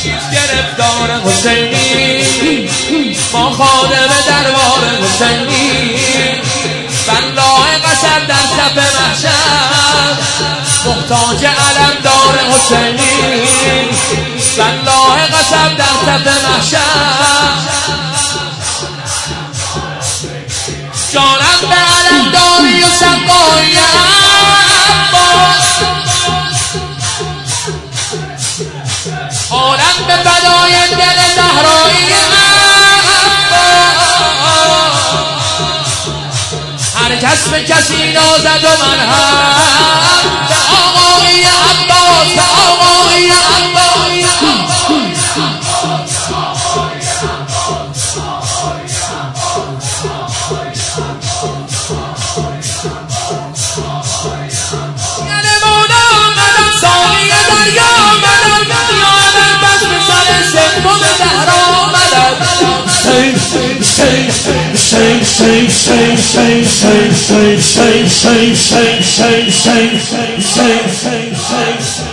گرفتار حسینی ما خادم دربار حسینی والله قسم در صف محشر محتاج علمدار حسینی والله قسم در صف محشر جانم به علمداری و سقای عباس عالم به فدای دل زهرایی هر کس به کسی نازد و من هم به آقای عباس به آقای عباس یعنی مولا مدن ساقی دریا مدن یادم بس مثل سنبو به زهرا مدن Say